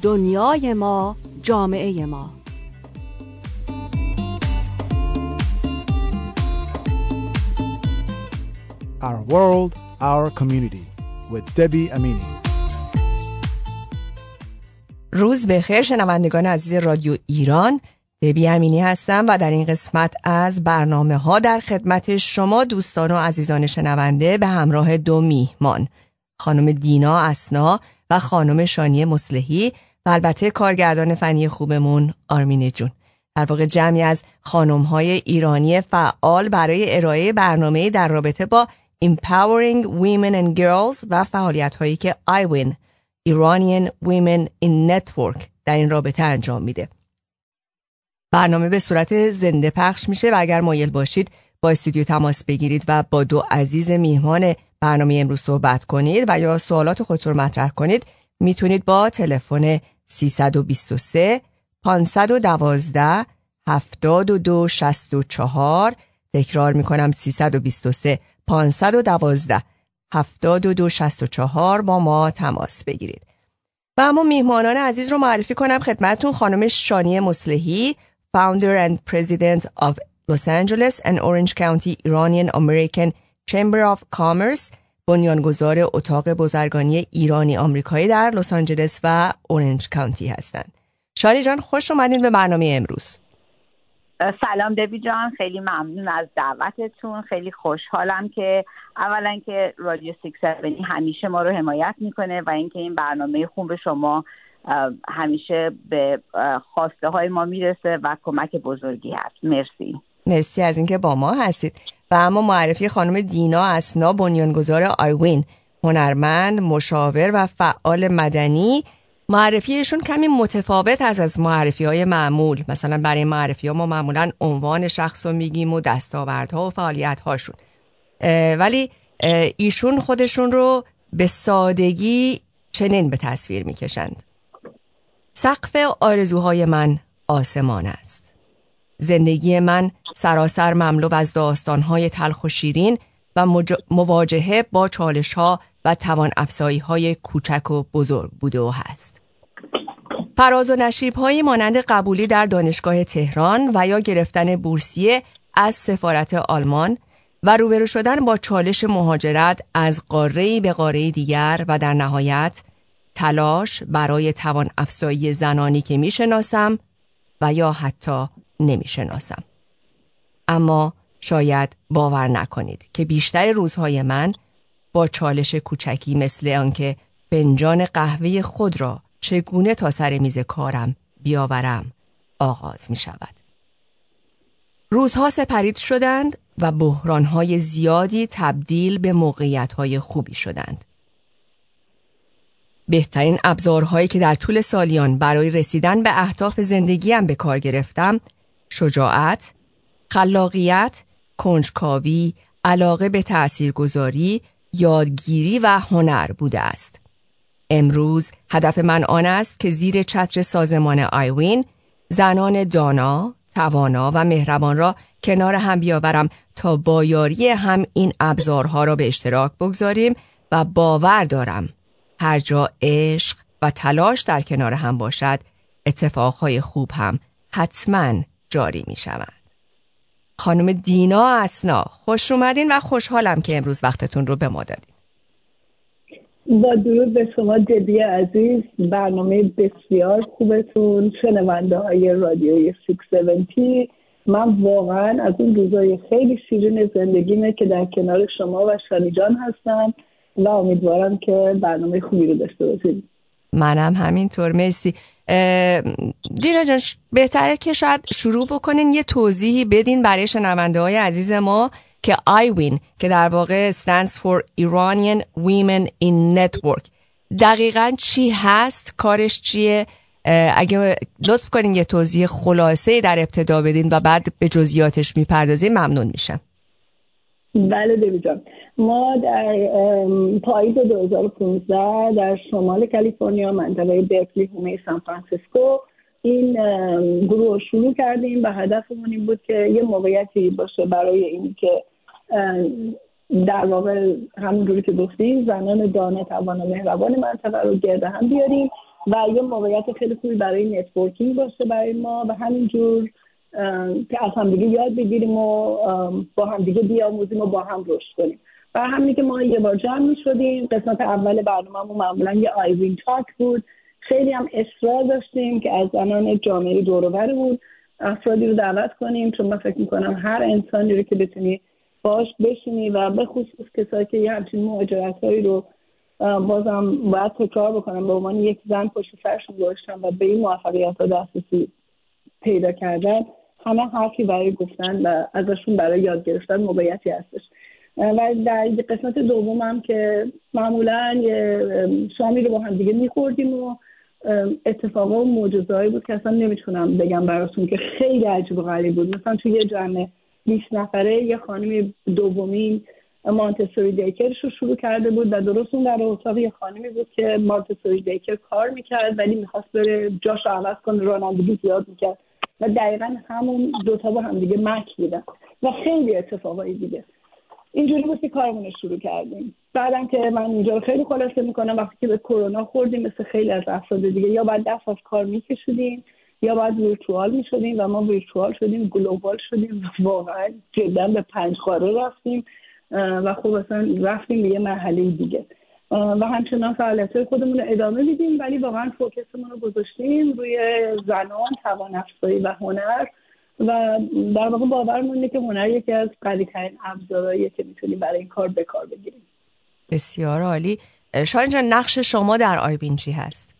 دنیای ما، جامعه ما. Our world, our community with Debbie Amini. روز بخیر شنوندگان عزیز رادیو ایران، دبی امینی هستم و در این قسمت از برنامه‌ها در خدمت شما دوستان و عزیزان شنونده به همراه دو میهمان، خانم دینا اسنا و خانم شانی مصلحی و البته کارگردان فنی خوبمون آرمین جون. در واقع جمعی از خانم‌های ایرانی فعال برای ارائه برنامه در رابطه با Empowering Women and Girls و فعالیت‌هایی که IWIN Iranian Women in Network در این رابطه انجام میده. برنامه به صورت زنده پخش میشه و اگر مایل باشید با استودیو تماس بگیرید و با دو عزیز میهمان برنامه امروز صحبت کنید و یا سوالات خودتون مطرح کنید، میتونید با تلفن 323 512 7264 تکرار میکنم 323 512 7264 با ما تماس بگیرید. و اما میهمانان عزیز رو معرفی کنم خدمتتون. خانم شانی مصلحی، Founder and President of Los Angeles and Orange County Iranian American Chamber of Commerce، بنیانگذار اتاق بازرگانی ایرانی آمریکایی در لس آنجلس و اورنج کانتی هستند. شانی جان خوش اومدین به برنامه امروز. سلام دبی جان، خیلی ممنون از دعوتتون. خیلی خوشحالم که اولا که رادیو 670 همیشه ما رو حمایت میکنه و اینکه این برنامه خوب شما همیشه به خواسته های ما میرسه و کمک بزرگی هست. مرسی از اینکه با ما هستید. و اما معرفی خانم دینا اسنا، بنیانگذار آیوین، هنرمند، مشاور و فعال مدنی. معرفیشون کمی متفاوت از معرفی‌های معمول. مثلا برای معرفی‌ها ما معمولاً عنوان شخص رو میگیم و دستاوردها و فعالیت‌هاشون، ولی ایشون خودشون رو به سادگی چنین به تصویر میکشند: سقف آرزوهای من آسمان است. زندگی من سراسر مملو از داستان‌های تلخ و شیرین و مواجهه با چالش‌ها و توان افزایی‌های کوچک و بزرگ بوده و هست. فراز و نشیب‌هایی مانند قبولی در دانشگاه تهران و یا گرفتن بورسیه از سفارت آلمان و روبرو شدن با چالش مهاجرت از قاره‌ای به قاره دیگر و در نهایت تلاش برای توان افزایی زنانی که میشناسم و یا حتی نمیشناسم. اما شاید باور نکنید که بیشتر روزهای من با چالش کوچکی مثل آنکه فنجان قهوه خود را چگونه تا سر میز کارم بیاورم آغاز می شود. روزها سپرید شدند و بحرانهای زیادی تبدیل به موقعیتهای خوبی شدند. بهترین ابزارهایی که در طول سالیان برای رسیدن به اهداف زندگیم به کار گرفتم، شجاعت، خلاقیت، کنجکاوی، علاقه به تاثیرگذاری، یادگیری و هنر بوده است. امروز هدف من آن است که زیر چتر سازمان آیوین زنان دانا، توانا و مهربان را کنار هم بیاورم تا با یاری هم این ابزارها را به اشتراک بگذاریم و باور دارم هر جا عشق و تلاش در کنار هم باشد، اتفاقهای خوب هم حتما جاری می شود. خانم دینا اسنا، خوش اومدین و خوشحالم که امروز وقتتون رو به ما دادین. با درود به شما دبی عزیز، برنامه بسیار خوبتون، شنونده های رادیوی 670. من واقعا از اون روزای خیلی شیرین زندگیمه که در کنار شما و شانی جان هستم و امیدوارم که برنامه خوبی رو داشته باشید. منم همینطور، مرسی. دینا جان، بهتره که شاید شروع بکنین یه توضیحی بدین برای شنونده های عزیز ما که IWIN که در واقع stands for Iranian Women in Network دقیقاً چی هست، کارش چیه؟ اگه لطف کنین یه توضیح خلاصه‌ای در ابتدا بدین و بعد به جزئیاتش میپردازین ممنون میشم. بله دیوی جان، ما در پاییز 2015 در شمال کالیفرنیا منطقه برکلی هومه سان فرانسیسکو این گروه رو شروع کردیم و هدفمون این بود که یه موقعیتی باشه برای این که در واقع همونجوری که گفتیم زنان دانه، توانا، مهربان منطقه رو گرد هم بیاریم و یه موقعیت خیلی خوبی برای نتورکینگ باشه برای ما و همینجور که از هم دیگه یاد بگیریم و با هم دیگه بیاموزیم و با هم رشد کنیم. و همین که ما یه بار جمع می‌شدیم، قسمت اول برنامه‌مون معمولاً یه آیوین تاک بود. خیلی هم اصرار داشتیم که از زنان جامعه دور و برمون افرادی رو دعوت کنیم، چون من فکر می‌کنم هر انسانی رو که بتونی باش بشینی و به خصوص کسایی که یه همچین مهاجرت‌هایی رو بازم باید تکرار بکنم به عنوان یک زن پشت سرشون گذاشتن و به این موفقیت‌ها دسترسی پیدا کردن، همه حرفی برای گفتن و ازشون برای یاد گرفتن موقعیتی هستش. و در قسمت دومم که معمولاً شامی رو با هم دیگه می‌خوردیم و اتفاقا و معجزه‌ای بود که اصلا نمیتونم بگم براتون که خیلی عجیب و غریب بود. مثلا توی یه جمع 20 نفره یه خانمی دومین مانتسوری دیکرش رو شروع کرده بود و درست اون در اتاق یه خانمی بود که مانتسوری دیکر کار میکرد ولی میخواست بره جاش رو عوض کنه، رانندگی زیاد میکرد و دقیقا همون دوتا با هم دیگه مک بودن و خیلی اتفاقایی دیگه. اینجوری بود که کارمون رو شروع کردیم. بعدم که من اینجا رو خیلی خلاصه میکنم، وقتی که به کرونا خوردیم مثل خیلی از افراد دیگه یا بعد دست از کار میکشیدیم یا بعد ویرچوال میشدیم و ما ویرچوال شدیم، گلوبال شدیم، واقعا جدا به 5 قاره رفتیم و خب اصلا رفتیم به یه مرحله دیگه و همچنان فعالیت‌های خودمون رو ادامه میدیم، ولی واقعا فوکسمون رو گذاشتیم روی زنان، توان افزایی و هنر و در واقع باورمون اینه که هنر یکی از قوی‌ترین ابزارهاییه که میتونیم برای این کار به کار بگیریم. بسیار عالی. شاید جان نقش شما در آیوین چی هست؟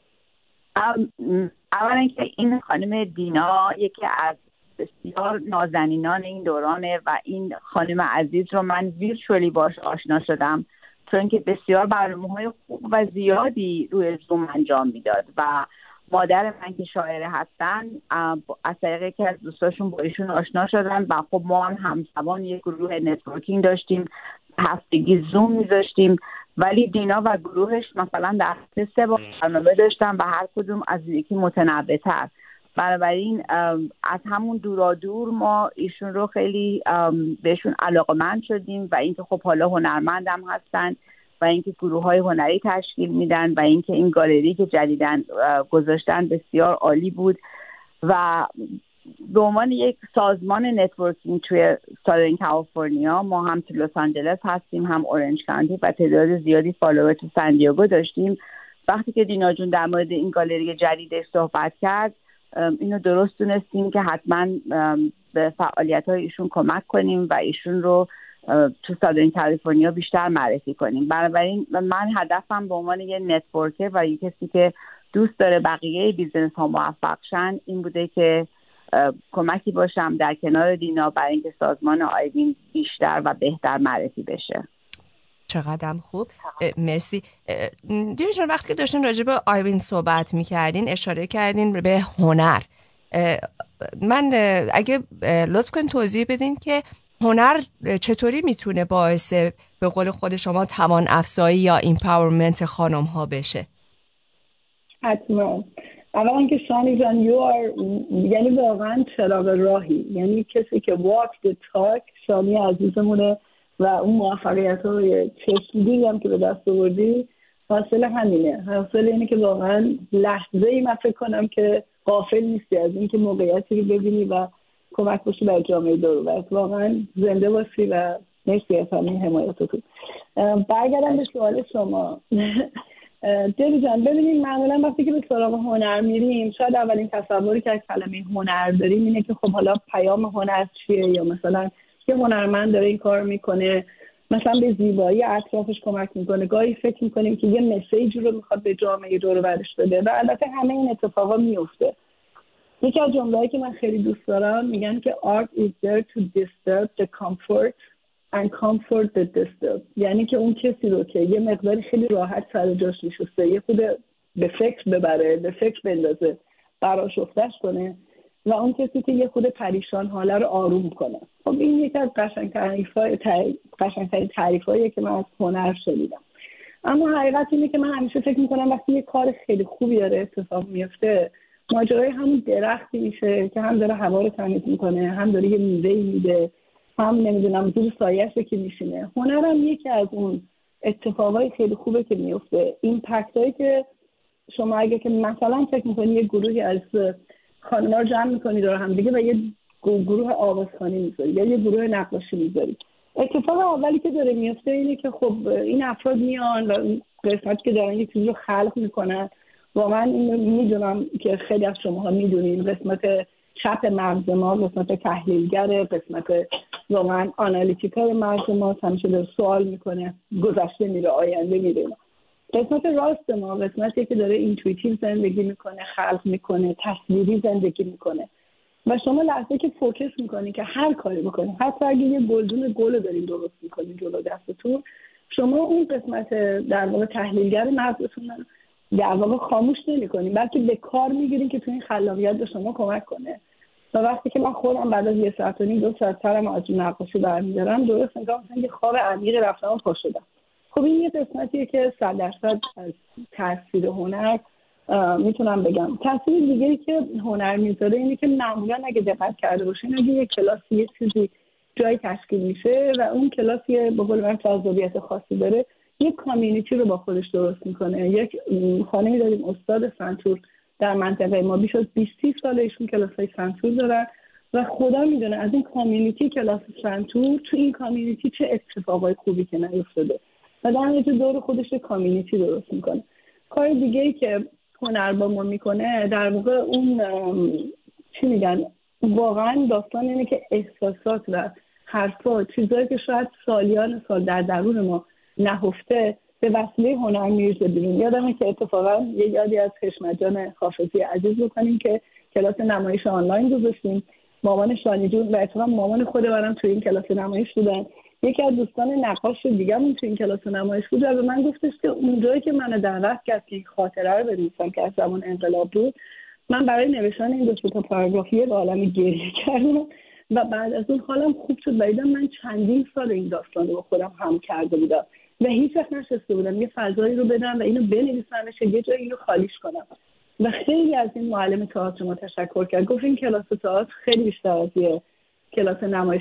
اولا که این خانم دینا یکی از بسیار نازنینان این دورانه و این خانم عزیز رو من ویرچوالی باش آشنا شدم چون که بسیار برنامه‌های خوب و زیادی روی زوم انجام میداد و مادر من که شاعره هستن از طریق که از دوستاشون با ایشون آشنا شدن و خب ما هم همزمان یک گروه نتورکینگ داشتیم، هفتگی زوم میذاشتیم، ولی دینا و گروهش مثلا در 3 بار برنامه داشتن و هر کدوم از یکی متنوع‌تر. بنابراین از همون دورادور ما ایشون رو خیلی بهشون علاقه‌مند شدیم و اینکه خب حالا هنرمندم هستن و اینکه گروه‌های هنری تشکیل میدن و اینکه این گالری که جدیداً گذاشتن بسیار عالی بود و به عنوان یک سازمان نتورکینگ توی سادرن کالیفرنیا ما هم تو لس آنجلس هستیم، هم اورنج کانتی و تعداد زیادی فالوور تو سن دیگو داشتیم. وقتی که دینا جون در مورد این گالری جدیدش صحبت کرد اینو درست دونستیم که حتما به فعالیت‌های ایشون کمک کنیم و ایشون رو تو سادرن کالیفرنیا بیشتر معرفی کنیم. بنابراین من هدفم به عنوان یه نتورکر و یه کسی که دوست داره بقیه بیزنس ها موفق شن این بوده که کمکی باشم در کنار دینا برای اینکه سازمان آیوین بیشتر و بهتر معرفی بشه. چقدرم خوب. مرسی. دینا جان وقتی که داشتین راجع به آیوین صحبت می‌کردین اشاره کردین به هنر. من اگه لطف کنین توضیح بدین که هنر چطوری میتونه باعث به قول خود شما توان افزایی یا ایمپاورمنت خانم ها بشه؟ حتما. اولا که شانی جان یعنی واقعا چراغ راهی، یعنی کسی که walk the talk شانی عزیزمونه و اون موفقیت های چشمگیری هم که به دست آوردی حاصل همینه. حاصل اینه که واقعا لحظه ای من فکر کنم که غافل نیستی از این که موقعیتی رو ببینی و کمک باشی بر جامعه دور و بر. واقعا زنده باشی و مرسی از همین حمایتتون. برگردم به سوال شما. دیوی جان ببینید معمولا وقتی که به سراغ هنر میریم شاید اولین تصوری که از کلمه هنر داریم اینه که خب حالا پیام هنر چیه، یا مثلا یه هنرمند داره این کار میکنه مثلا به زیبایی اطرافش کمک میکنه، گاهی فکر میکنیم که یه مسیج رو میخواد به جامعه دور و برش بده و البته همه این اتفاقا میفته. یکی از جمله‌ای که من خیلی دوست دارم میگن که art is there to disturb the comfort and comfort the disturbed، یعنی که اون کسی رو که یه مقداری خیلی راحت سر جاش نشسته یه خود به فکر ببره، به فکر بندازه، برآشفتش کنه و اون کسی که یه خود پریشان حاله رو آروم کنه. خب این یکی از قشنگ‌ترین تعریفاییه که من از هنر شنیدم. اما حقیقت اینه که من همیشه فکر میکنم وقتی یه کار خیلی خوبی داره اتفاق میفته ماجرای همون درختی میشه که هم داره هوا رو تمیز میکنه، هم داره یه میوه‌ای میده، هم نمیدونم زیر سایه‌اش که میشینه. هنرم یکی از اون اتفاقای خیلی خوبه که میفته، ایمپکتایی که شما اگه که مثلا فکر میکنید یه گروهی از خانم‌ها رو جمع میکنید دور هم دیگه و یه گروه آوازخوانی میذارید یا یه گروه نقاشی میذارید، اتفاق اولی که داره میفته اینه که خب این افراد میان و قسمتی که دارن یه چیزی رو خلق میکنن. واقعا اینو میدونم که خیلی از شماها میدونین قسمت چپ مغز ما قسمت تحلیلگر، قسمت واقعا آنالیتیکال مغز ما همیشه داره سوال میکنه، گذشته میره آینده میره. قسمت راست ما قسمتی که داره اینتویتیو زندگی میکنه، خلق میکنه، تصویری زندگی میکنه. و شما لحظه که فوکس میکنی که هر کاری بکنی، حتی اگه یه گلدون گل دارین درست میکنین جلو دستتون، شما اون قسمت در واقع تحلیلگر مغزتون در واقع خاموش نمی‌کنین، بلکه به کار میگیرین که تو این خلاقیت به شما کمک کنه. و وقتی که من خودم بعد از 1 ساعت و نیم 2 ساعت سرم از نقاشی برمی‌دارم، درست انگار مثلا یه خواب عمیق رفتم و پا شدم. خب این یه قسمتیه که 100% از تاثیر هنر میتونم بگم. تاثیر دیگه‌ای که هنر میذاره اینه که معمولا اگه دقت کرده باشین، اگه یه کلاسی یه چیزی جای تشکیل میشه و اون کلاسی به قول من جذابیت خاصی داره، یک کامیونیتی رو با خودش درست میکنه. یک خانمی داریم استاد سنتور در منطقه ما، بیش از 20 ساله ایشون کلاسای سنتور دارن و خدا میدونه از این کامیونیتی کلاس سنتور تو این کامیونیتی چه اتفاقای خوبی که نیفتاده و در نتیجه دور خودش کامیونیتی درست میکنه. کار دیگه ای که هنر با ما میکنه در واقع اون چی میگن، واقعا داستان اینه که احساسات و حرفا، چیزایی که شاید سالیان سال در درون ما نهفته، به وسیله هنر میرسه بیرون. یادمه که اتفاقا یه یادی از حشمت جان حافظی عزیز بکنیم که کلاس نمایش آنلاین گذاشتیم. مامان شانی جون و اتفاقا مامان خود منم تو این کلاس نمایش بودن. یکی از دوستان نقاش دیگه‌مون تو این کلاس نمایش بود و به من گفتش که اونجایی که منو دعوت کرد که این خاطره رو بنویسم که از زمان انقلاب بود، من برای نوشتن این 2 تا پاراگرافی به عالم گریه کردم و بعد از اون حالم خوب شد. دیدم من چندین سال این داستان رو با خودم هم کرده بودم و هیچ وقت نشسته بودم یه فضایی رو بدم و اینو بنویسمش، یه جایی اینو خالیش کنم. و خیلی از این معلم تئاتر ما تشکر کرد، گفت این کلاس تئاتر خیلی بیشتر از یه کلاس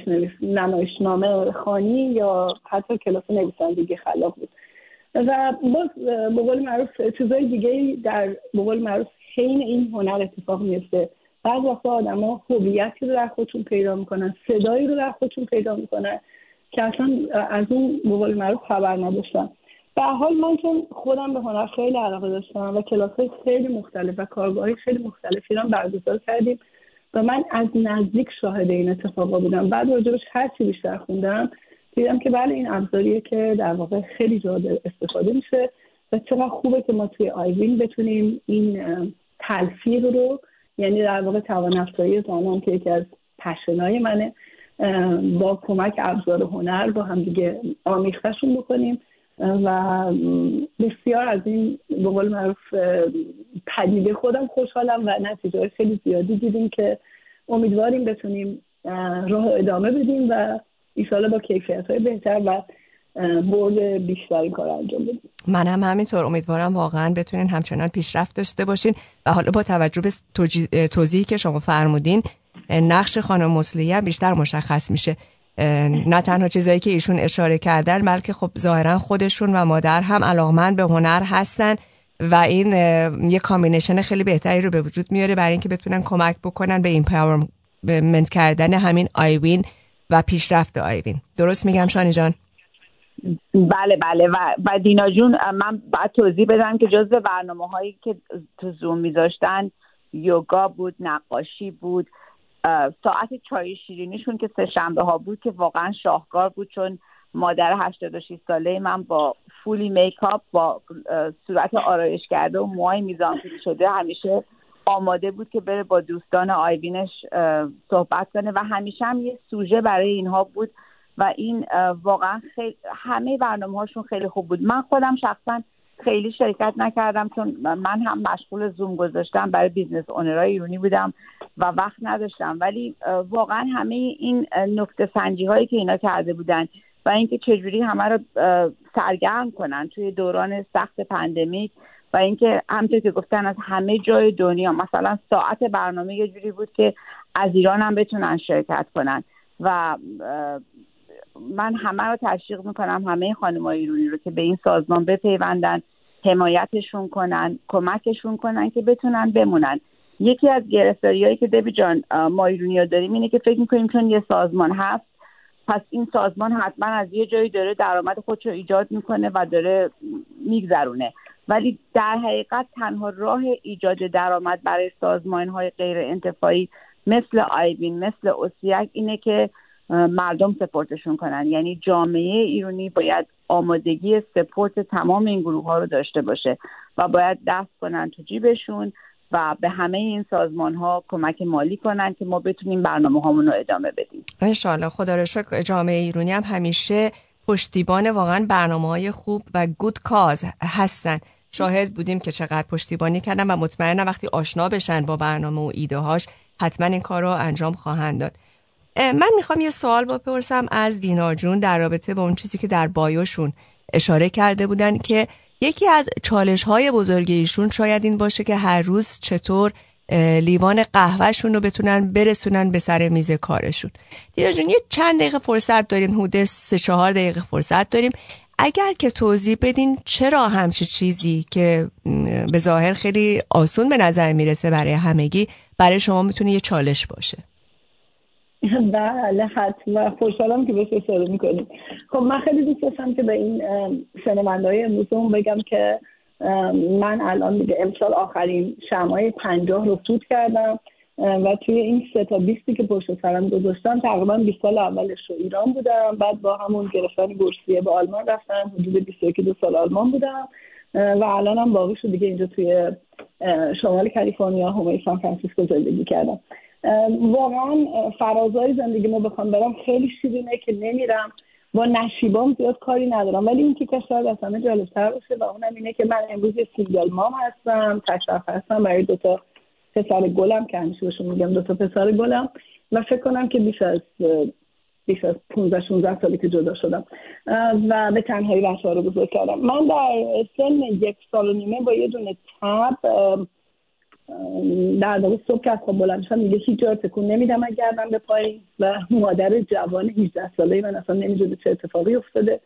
نمایشنامه خوانی یا حتی کلاس نویسندگی خلاق بود. و باز به قول معروف چیزای دیگه در به قول معروف حین این هنر اتفاق میفته. بعضی وقتا آدم‌ها هویتی رو در خودشون پیدا میکنن، صدایی رو در خودشون پیدا میکنن که اصلا از اون به قول معروف خبر نداشتن. به هر حال من چون خودم به هنر خیلی علاقه داشتم و کلاس‌های خیلی مختلف و کارگاه‌های خیلی مختلفی رو برگزار کردیم و من از نزدیک شاهد این اتفاقا بودم. بعد راجبش هر چی بیشتر خوندم دیدم که بله این ابزاریه که در واقع خیلی جاده استفاده میشه و چقدر خوبه که ما توی آیوین بتونیم این تلفیق رو، یعنی در واقع توان‌افزایی زنان که یکی از پشنای منه، با کمک ابزار هنر با هم دیگه آمیختشون بکنیم و بسیار از این به قول معروف پدیده خودم خوشحالم و نتیجه خیلی زیادی دیدیم که امیدواریم بتونیم راه ادامه بدیم و انشالله با کیفیت‌های بهتر و برد بیشتر این کار انجام بدیم. منم همینطور امیدوارم واقعا بتونین همچنان پیشرفت داشته باشین و حالا با توجه به توضیحی که شما فرمودین نقش خانم مسلیه بیشتر مشخص میشه. نه تنها چیزایی که ایشون اشاره کردن بلکه خب ظاهرا خودشون و مادر هم علاقمند به هنر هستن و این یه کامبینیشن خیلی بهتری رو به وجود میاره برای اینکه بتونن کمک بکنن به ایمپاورمنت کردن همین آیوین و پیشرفت آیوین. درست میگم شانی جان؟ بله و دینا جون، من باید توضیح بدم که جزو برنامه‌هایی که تو زوم میذاشتن یوگا بود، نقاشی بود، ساعت چای شیرینیشون که 3 شنبه ها بود که واقعا شاهکار بود، چون مادر 86 ساله من با فولی میکاپ با صورت آرایش کرده و موهای میزان‌گیری شده همیشه آماده بود که بره با دوستان آیوینش صحبت کنه و همیشه هم یه سوژه برای اینها بود و این واقعا خیلی همه برنامه‌هاشون خیلی خوب بود. من خودم شخصا خیلی شرکت نکردم چون من هم مشغول زوم گذاشتم برای بیزنس اونرای ایرانی بودم و وقت نداشتم، ولی واقعا همه این نکته سنجی هایی که اینا کرده بودن و اینکه چجوری همه رو سرگرم کنن توی دوران سخت پندمیک و اینکه همونطور که گفتن از همه جای دنیا، مثلا ساعت برنامه یه جوری بود که از ایران هم بتونن شرکت کنن و من همه رو تشویق میکنم، همه خانم‌های ایرانی رو که به این سازمان بپیوندن حمایتشون کنن، کمکشون کنن که بتونن بمونن. یکی از گرفتاریایی که دبی جان ما ایرانی‌ها داریم اینه که فکر می‌کنیم چون یه سازمان هست پس این سازمان حتما از یه جایی داره درآمد خودش رو ایجاد میکنه و داره میگذرونه، ولی در حقیقت تنها راه ایجاد درآمد برای سازمان‌های غیر انتفاعی مثل آیوین، مثل اوسیاک اینه که مردم سپورتشون کنن. یعنی جامعه ایرانی باید آمادگی سپورت تمام این گروه ها رو داشته باشه و باید دست کنن تو جیبشون و به همه این سازمان ها کمک مالی کنن که ما بتونیم برنامه هامون رو ادامه بدیم. انشالله. خدا رو شکر جامعه ایرانی هم همیشه پشتیبان واقعا برنامه‌های خوب و گود کاز هستن. شاهد بودیم که چقدر پشتیبانی کردن و مطمئنم وقتی آشنا بشن با برنامه و ایده هاش حتما این کار رو انجام خواهند داد. من میخوام یه سوال بپرسم از دینا جون در رابطه با اون چیزی که در بایوشون اشاره کرده بودن که یکی از چالش‌های بزرگ ایشون شاید این باشه که هر روز چطور لیوان قهوهشون رو بتونن برسونن به سر میز کارشون. دینا جون یه چند دقیقه فرصت داریم، حدود 3-4 دقیقه فرصت داریم. اگر که توضیح بدین چرا همچین چیزی که به ظاهر خیلی آسون به نظر میرسه برای همگی برای شما میتونه یه چالش باشه. بله حتما، خوشحالم که بهش اشاره میکنیم. خب من خیلی دوست داشتم که به این شنونده‌های امروزمون بگم که من الان دیگه امسال آخرین شمعای 50 رو فوت کردم و توی این 3 تا 20 که پشت سرم گذاشتم تقریبا 20 سال اولش رو ایران بودم، بعد با همون گرفتن بورسیه به آلمان رفتم، حدود 21 سال آلمان بودم و الانم باقی شد دیگه اینجا توی شمال کالیفرنیا هومه سان فرانسیسکو زندگی کردم. واقعا فرازهای زندگی ما بخوام برم خیلی شیرینه که نمیرم، با نشیبام زیاد کاری ندارم، ولی این که شاید از همه جالب‌تر باشه و اونم اینه که من امروز یه سینگل مام هستم، تشرف هستم برای 2 تا پسر گلم که همیشه بهشون میگم 2 تا پسر گلم و فکر کنم که بیش از 15-16 سالی که جدا شدم و به تنهایی بچه‌ها رو بزرگ کردم. من در سن 1 سال و نیمه با یه دونه تب در واقع صبح که از خواب بلند شدم دیگه هیچ جا تکون نمیدم از گردن به پایین و مادر جوان 18 ساله‌ای من اصلا نمی‌دونم چه اتفاقی افتاده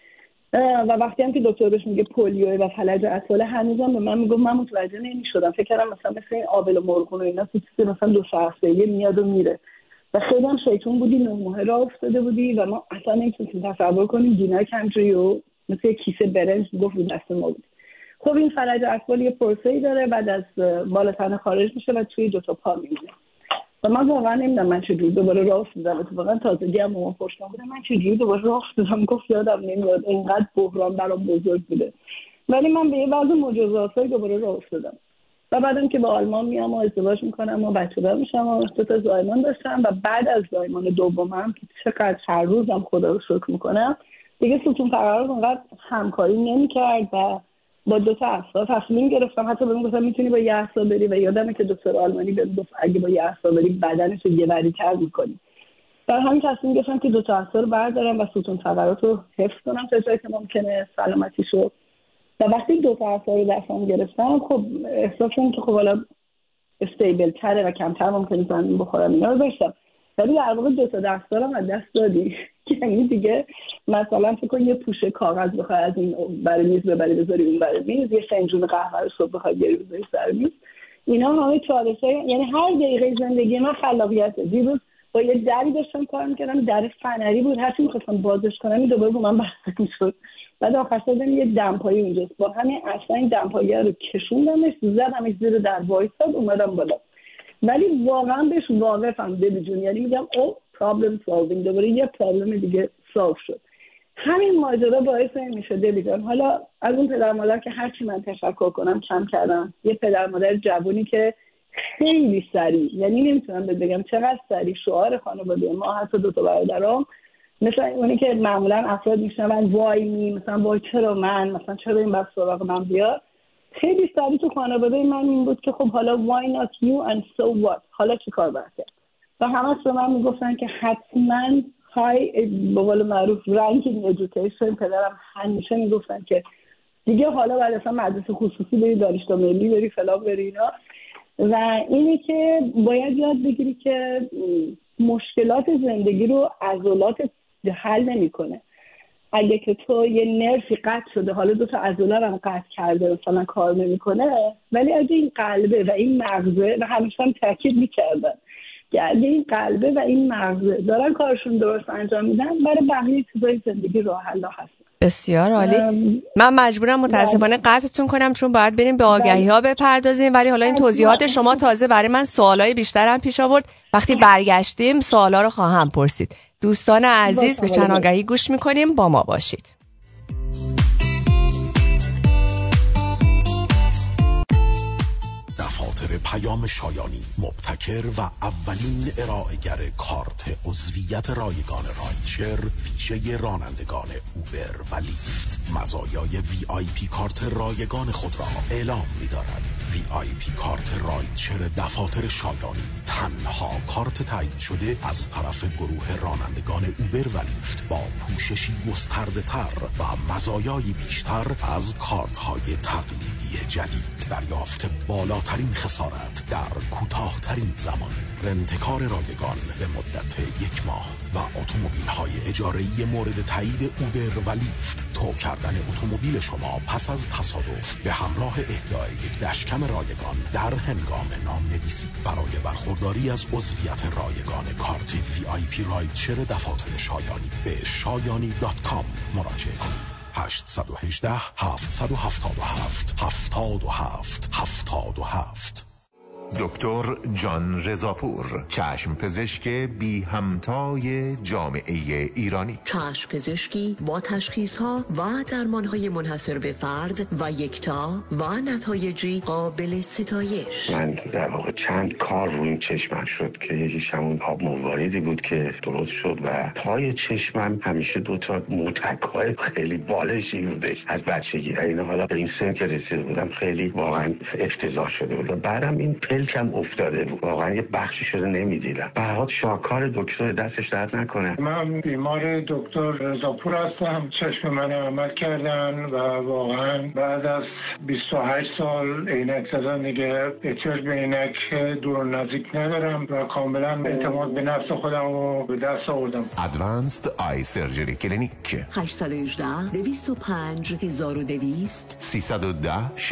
و وقتی هم که دکتر بهش میگه پولیو و فلج اطفال هنوزم به من میگم من متوجه نمی‌شدم، فکر کردم مثلا مثل این آبل و مرغون و اینا چیزی مثلا 2 هفته‌ای میاد و میره و خیلی هم شیطون بودی، 9 ماهه راه افتاده بودی و ما اصلا نمی‌تونستیم تصور کنیم دینا کمجوری و مثل کیسه برنج گفت دست ما بود. خب این فلج اطفال یه پروسه‌ای داره، بعد از بالاتنه خارج میشه و توی 2 تا پا میمونه و من واقعا نمیدونم من چجوری دوباره راه افتادم. اتفاقا تازگی هم مامان پرسیدم بودم من چجوری دوباره راه افتادم، گفت یادم نمیاد، اینقدر بحران برام بزرگ بوده، ولی من به یه بعض معجزات‌های دوباره راه افتادم و بعدم که با آلمان میام و ازدواج میکنم و بچه‌دار میشم و 2 تا زایمان داشتم و بعد از زایمان دومم که چقدر هر روزم خدا رو شکر میکنم دیگه ستون فقرات اونقدر همکاری نمی‌کرد و با 2 تا اعصاب تصمیم گرفتم، حتی بهم گفتن میتونی با یه اعصاب بری و یادمه که دکتر آلمانی بهم گفت اگه با یه اعصاب بری بدنت رو یه‌وری‌تر می‌کنی. در همین تصمیم گرفتم که 2 تا اعصاب رو بردارم و ستون فقرات رو حفظ کنم تا جایی که ممکنه سلامتیشو. و وقتی 2 تا اعصاب رو دستم گرفتم خب احساس کردم که خب حالا استیبل تره و کمتر ممکنه زمین بخورم اینا رو داشتم، ولی در واقع 2 تا دستارم از دست دادی. یعنی دیگه مثلا فکر کن یه پوشه کاغذ بخوای از این برای میز ببری بذاری اون برای میز، یه فنجون قهوه رو صبح بخوای بیاری بذاری سر میز، اینا همه چالش‌های، یعنی هر دقیقه زندگی من خلاقیته. دیروز با یه دری داشتم کار می‌کردم، در فنری بود، هرچی می‌خواستم بازش کنم این دوباره رو من بسته می‌شد، بعد آخر شدم یه دمپایی اونجاست با همین اصلا این دمپایی رو کشوندمش زدمش زیر در وایساد اومدم بالا، ولی واقعا بهش واقفم دبی جون، یعنی میگم او پرابلم سولوینگ، دوباره یه پرابلم دیگه سولو شد. همین ماجرا باعث این میشه دبی جان حالا از اون پدر مادر که هرچی من تشکر کنم کم کردم، یه پدر مادر جوونی که خیلی سریع، یعنی نمیتونم بگم چقدر سریع شعار خانواده ما حتی 2 تا برادرام مثلا اونی که معمولا افراد میشنون وای مثلا وای چرا من، مثلا چرا این بس سراغ من بیاد، خیلی سریع تو خانواده من این بود که خب حالا why not you and so what، حالا چی کار باید کرد و همه به من میگفتن که حتما های به قول معروف رنکینگ ادویکیشن. پدرم همیشه میگفتن که دیگه حالا باید اصلا مدرسه خصوصی بری، دانشگاه ملی بری، فلان بری اینا، و اینه که باید یاد بگیری که مشکلات زندگی رو عضلات حل نمیکنه اگه که تو یه نرفی قطع شده، حالا 2 تا عضله هم قطع کرده مثلا کار نمیکنه، ولی اگه این قلبه و این مغزه، و همیشه هم تاکید میکردن که اگه این قلبه و این مغزه دارن کارشون درست انجام میدن، برای بقیه چیزای زندگی راه حل هست. بسیار عالی. من مجبورم متاسفانه قطعتون کنم چون باید بریم به آگهی‌ها بپردازیم، ولی حالا این توضیحات شما تازه برای من سوالای بیشتر هم پیش آورد. وقتی برگشتیم سوالا رو خواهم پرسید. دوستان عزیز به چند آگهی گوش میکنیم، با ما باشید. دفاتر پیام شایانی، مبتکر و اولین ارائه‌گر کارت عضویت رایگان رایدشر، فیشه رانندگان اوبر و لیفت، مزایای VIP کارت رایگان خود را اعلام می‌دارد. VIP کارت رایدشر دفاتر شایانی تنها کارت تایید شده از طرف گروه رانندگان اوبر و لیفت با پوششی گسترده‌تر و مزایایی بیشتر از کارت‌های تقلیدی جدید. دریافت بالاترین خسارت در کوتاه‌ترین زمان، رنتکار رایگان به مدت 1 ماه و اتومبیل‌های اجاره‌ای مورد تایید اوبر و لیفت. تو کردن اتومبیل شما پس از تصادف به همراه اهدای یک دشکم رایگان در هنگام نام‌نویسی. برای برخورداری از عضویت رایگان کارت VIP رایدشر دفاتر شایانی به shayani.com مراجعه کنید. 818 777 77 77. دکتر جان رضاپور، چشم پزشک بی همتای جامعه ایرانی. چشم پزشکی با تشخیص‌ها و درمان‌های منحصر به فرد و یکتا و نتایجی قابل ستایش. من در واقع چند کار روی این چشمم شد که یکیش همون آب مرواریدی بود که درست شد و پای چشمم همیشه 2 تا موتک‌های خیلی بالشی بودش از بچگی. اینا حالا به این سن که رسیده بودم خیلی واقعا افتضاح شده بود و بعدم این پلکم افتاده بود، واقعا یه بخشی شده نمیدیدم. به هر حال شاکار دکتر، دستش درد نکنه. من بیمار دکتر رضاپور هستم. چشم من عمل کردن و واقعا بعد از 28 سال عینک زدن دیگه احتیاج به عینک دور نزدیک ندارم و کاملا اعتماد به نفس خودم رو به دست آوردم. ادوانسد آی سرجری کلینیک 818 205 1200 310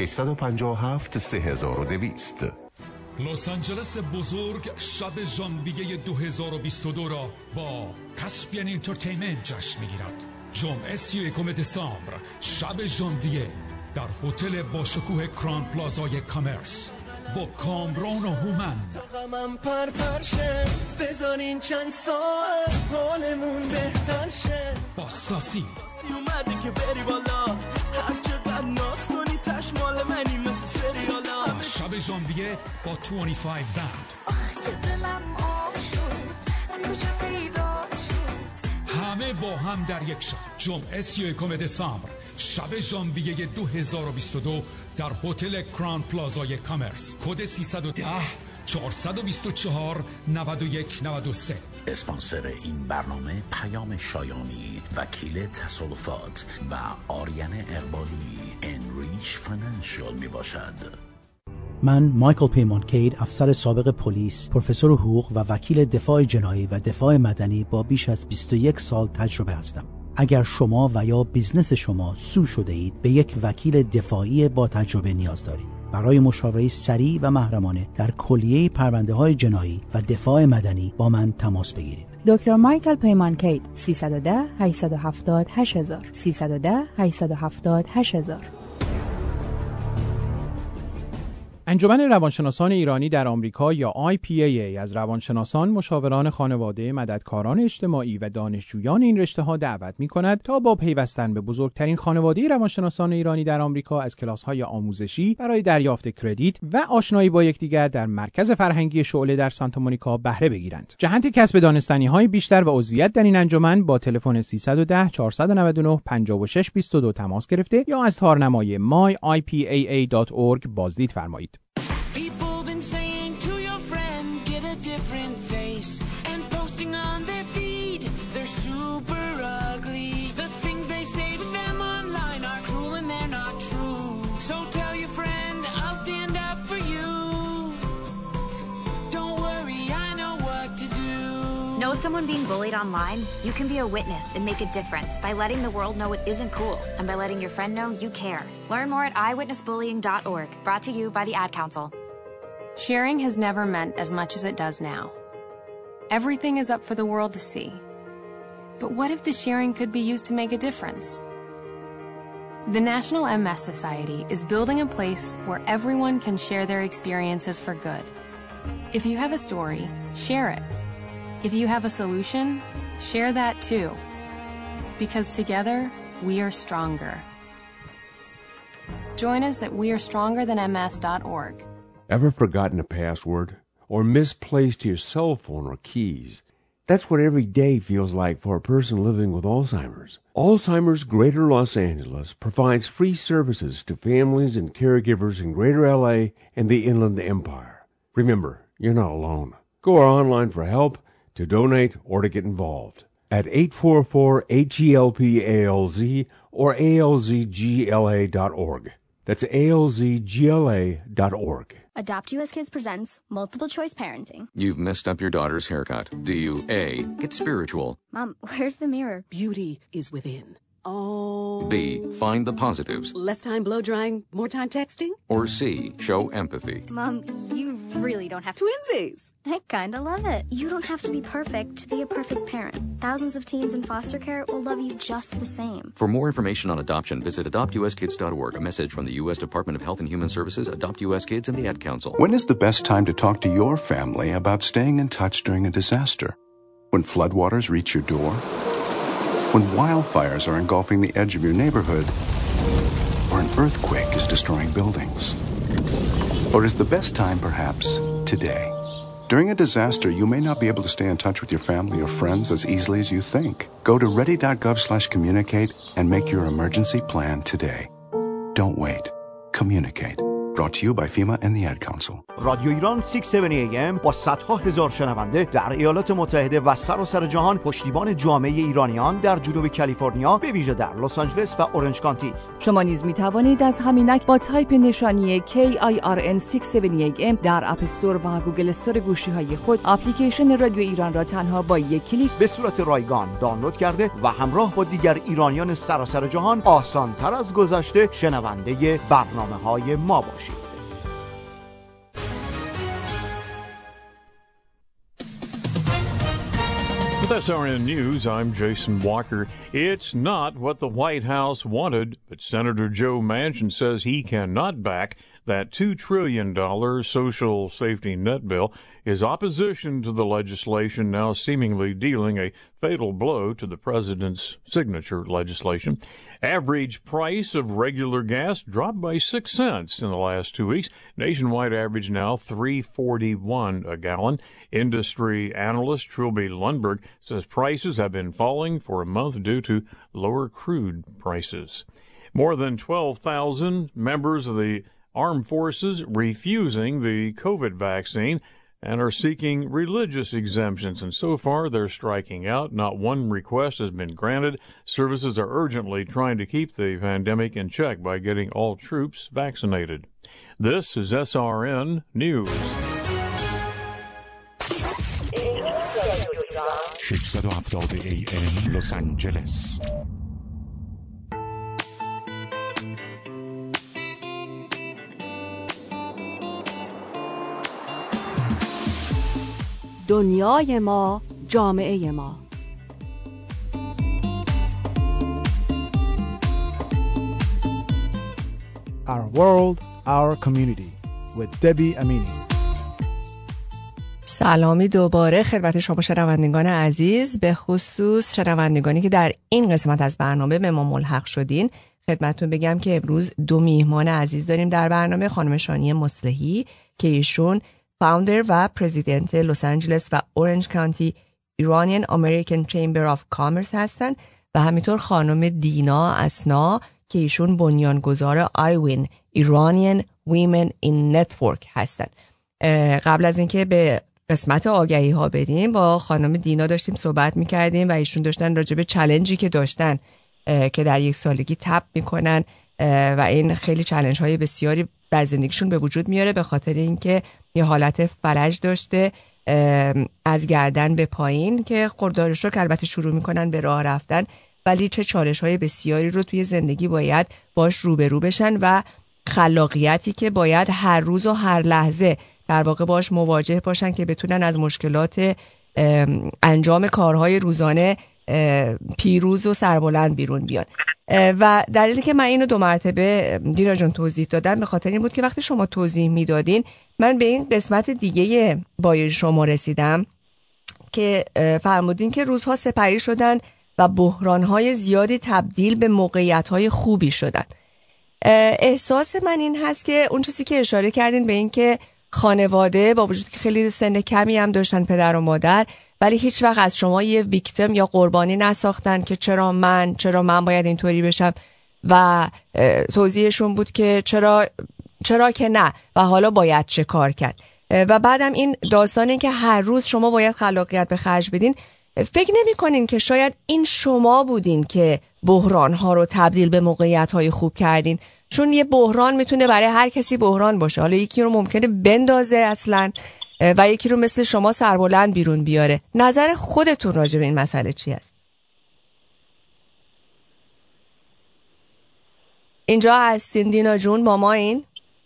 657 3200. لس آنجلس بزرگ شب ژانویه 2022 را با کاسپین انترتینمنت جشن می‌گیرد. جمعه 31 دسامبر شب ژانویه در هتل باشکوه کران پلازای کامرس با کامران و هومن. غمم پرپرشه بذارین چند ساعت حالمون بهتر شه. با ساسی اومدی که بری بالا هر چقدر ناز کنی تشمال منی مثل سریالا. شب ژانویه با 25 بند. همه با هم در یک شب. جمعه 31 دسامبر شب ژانویه 2022 در هتل کران پلازای کامرس. کد 310 424 91 93. اسپانسر این برنامه پیام شایانی، وکیل تصادفات و آریان اقبالی، انریچ فینانشال می باشد. من مایکل پیمانکید، افسر سابق پلیس، پروفسور حقوق و وکیل دفاع جنایی و دفاع مدنی با بیش از 21 سال تجربه هستم. اگر شما و یا بیزنس شما سو شده اید، به یک وکیل دفاعی با تجربه نیاز دارید. برای مشاوره سریع و محرمانه در کلیه پرونده‌های جنایی و دفاع مدنی با من تماس بگیرید. دکتر مایکل پیمانکید 310 870 8000 310 870 8000. انجمن روانشناسان ایرانی در آمریکا یا IPAA از روانشناسان، مشاوران خانواده، مددکاران اجتماعی و دانشجویان این رشته‌ها دعوت می‌کند تا با پیوستن به بزرگترین خانواده روانشناسان ایرانی در آمریکا از کلاس‌های آموزشی برای دریافت کردیت و آشنایی با یکدیگر در مرکز فرهنگی شعله در سانتا مونیکا بهره بگیرند. جهت کسب دانستنی‌های بیشتر و عضویت در این انجمن با تلفن 310 499 5622 تماس گرفته یا از تارنمای myipaa.org بازدید فرمایید. No someone being bullied online, you can be a witness and make a difference by letting the world know it isn't cool and by letting your friend know you care. Learn more at eyewitnessbullying.org, brought to you by the Ad Council. Sharing has never meant as much as it does now. Everything is up for the world to see. But what if the sharing could be used to make a difference? The National MS Society is building a place where everyone can share their experiences for good. If you have a story, share it. If you have a solution, share that too. Because together, we are stronger. Join us at wearestrongerthanms.org. Ever forgotten a password? Or misplaced your cell phone or keys? That's what every day feels like for a person living with Alzheimer's. Alzheimer's Greater Los Angeles provides free services to families and caregivers in Greater LA and the Inland Empire. Remember, you're not alone. Go online for help, to donate, or to get involved at 844-HELP-ALZ or alzgla.org. That's alzgla.org. Adopt US Kids presents Multiple Choice Parenting. You've messed up your daughter's haircut. Do you A, get spiritual? Mom, where's the mirror? Beauty is within. Oh. B, find the positives? Less time blow drying, more time texting? Or C, show empathy? Mom, you really don't have to. Twinsies! I kinda love it. You don't have to be perfect to be a perfect parent. Thousands of teens in foster care will love you just the same. For more information on adoption, visit adoptuskids.org. A message from the U.S. Department of Health and Human Services, Adopt U.S. Kids, and the Ad Council. When is the best time to talk to your family about staying in touch during a disaster? When floodwaters reach your door? When wildfires are engulfing the edge of your neighborhood? Or an earthquake is destroying buildings? Or is the best time perhaps today? During a disaster, you may not be able to stay in touch with your family or friends as easily as you think. Go to ready.gov/communicate and make your emergency plan today. Don't wait. Communicate. Brought to you by FEMA and the Ad Council. رادیو ایران 670 AM با صدها هزار شنونده در ایالات متحده و سراسر جهان پشتیبان جامعه ایرانیان در جنوب کالیفرنیا به ویژه در لس آنجلس و اورنج کانتی است. شما نیز می توانید از همینک با تایپ نشانی KIRN 670 AM در اپ استور و گوگل استور گوشی‌های خود اپلیکیشن رادیو ایران را تنها با یک کلیک به صورت رایگان دانلود کرده و همراه با دیگر ایرانیان سراسر جهان آسان‌تر از گذشته شنونده برنامه‌های ما باشید. With SRN News, I'm Jason Walker. It's not what the White House wanted, but Senator Joe Manchin says he cannot back that $2 trillion social safety net bill. His opposition to the legislation now seemingly dealing a fatal blow to the president's signature legislation. Average price of regular gas dropped by 6 cents in the last 2 weeks. Nationwide average now $3.41 a gallon. Industry analyst Trilby Lundberg says prices have been falling for a month due to lower crude prices. More than 12,000 members of the armed forces refusing the COVID vaccine and are seeking religious exemptions, and so far they're striking out. Not one request has been granted. Services are urgently trying to keep the pandemic in check by getting all troops vaccinated. This is SRN News. 670 AM لس آنجلس. دنیای ما، جامعه ما. Our World, Our Community with Debbie Amini. سلامی دوباره خدمت شما شنوندگان عزیز، به خصوص شنوندگانی که در این قسمت از برنامه به ما ملحق شدین. خدمتتون بگم که امروز 2 میهمان عزیز داریم در برنامه. خانم شانی مصلحی که ایشون فاوندر و پرزیدنت لس آنجلس و اورنج کانتی ایرانیان امریکن چمبر آف کامرس هستن و همینطور خانم دینا اسنا که ایشون بنیانگذار آیوین ایرانیان ویمن این نتورک هستن. قبل از اینکه به قسمت آگهی ها بریم با خانم دینا داشتیم صحبت میکردیم و ایشون داشتن راجع به چالنجی که داشتن که در 1 سالگی تب میکنن و این خیلی چالش های بسیاری در زندگیشون به وجود میاره به خاطر اینکه یه حالت فلج داشته از گردن به پایین که خدا رو شکر البته شروع میکنن به راه رفتن، ولی چه چالش‌های بسیاری رو توی زندگی باید باش روبرو بشن و خلاقیتی که باید هر روز و هر لحظه در واقع باش مواجه باشن که بتونن از مشکلات انجام کارهای روزانه پیروز و سربلند بیرون بیان. و دلیلی که من اینو 2 مرتبه دینا جون توضیح دادم به خاطر این بود که وقتی شما توضیح میدادین من به این قسمت دیگه بایو شما رسیدم که فرمودین که روزها سپری شدن و بحرانهای زیادی تبدیل به موقعیتهای خوبی شدن. احساس من این هست که اون چیزی که اشاره کردین به این که خانواده با وجود که خیلی سن کمی هم داشتن پدر و مادر، ولی هیچ وقت از شما یه ویکتیم یا قربانی نساختن که چرا من باید اینطوری بشم و توضیحشون بود که چرا که نه و حالا باید چه کار کرد. و بعدم این داستان این که هر روز شما باید خلاقیت به خرج بدین. فکر نمی کنین که شاید این شما بودین که بحران‌ها رو تبدیل به موقعیت‌های خوب کردین؟ چون یه بحران میتونه برای هر کسی بحران باشه، حالا یکی رو ممکنه بندازه اصلاً و یکی رو مثل شما سربلند بیرون بیاره. نظر خودتون راجع به این مسئله چی است؟ اینجا هستین دینا جون با ما این؟